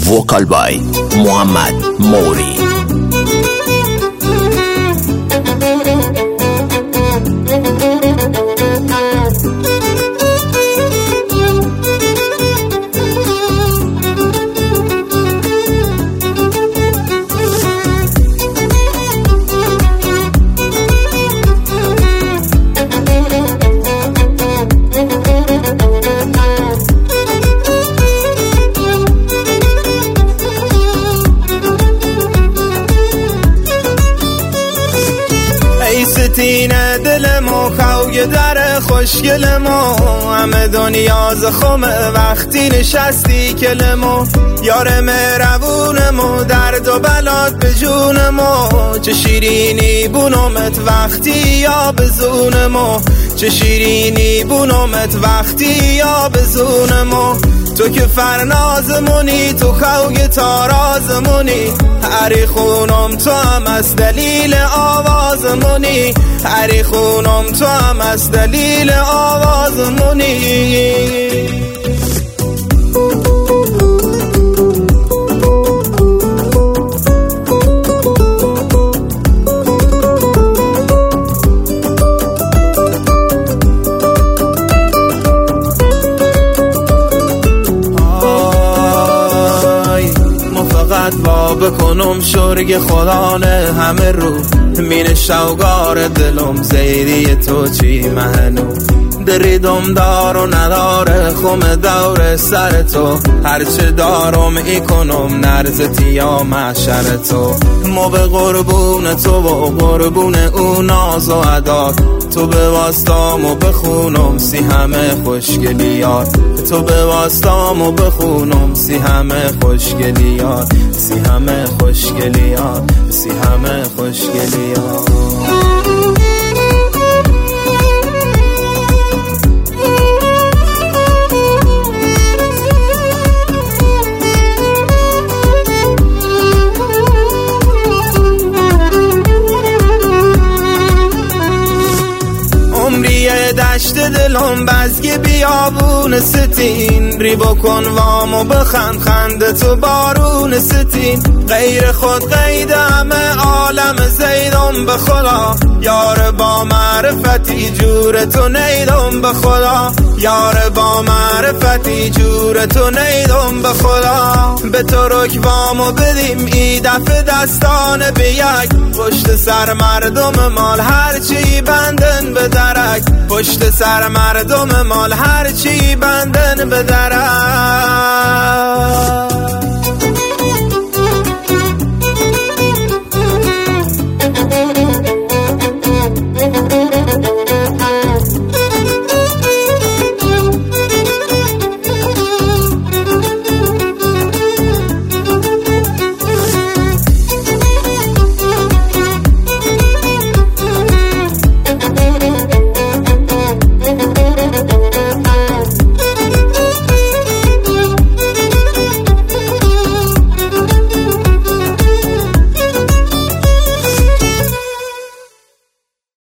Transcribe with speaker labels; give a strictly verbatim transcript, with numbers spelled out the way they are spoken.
Speaker 1: vocal by Muhammad Mori.
Speaker 2: ستینه دل مو خوی در خوشگل مو همه دنیا زخمه وقتی نشستی کل مو یار مهربون مو درد و بلات به جون مو چه شیرینی بونمت وقتی یا به زون مو چه شیرینی بونمت وقتی یا به زون مو تو که فرنازمونی تو خوی تارازمونی هری خونم تو هم از دلیل آوازمونی هری خونم تو هم از دلیل آوازمونی. با بکنم شرگ خدانه همه رو مین شوگار دلم زیدی تو چی منو دریدم دار و نداره خم دور سر تو هرچه دارم ای کنم نرزتی یا محشر تو مو به قربون تو و قربون او ناز و عداد تو به واسطام و بخونم سی همه خوشگلیات تو به واسطام و بخونم سی همه خوشگلیات سی همه خوشگلیات سی همه خوشگلیات. دشت دلم بزگی بیابون ستین ری بکن وامو بخند خنده تو بارون ستین غیر خود قید همه عالم زیدم به خدا یار با معرفتی جور تو نیدم به خدا یار با معرفتی جور تو نیدم به خدا به تو رک وامو بدیم ای دفع دستان به یک پشت سر مردم مال هرچی بندن به درک پشت سر مردم مال هرچی بندن به درک.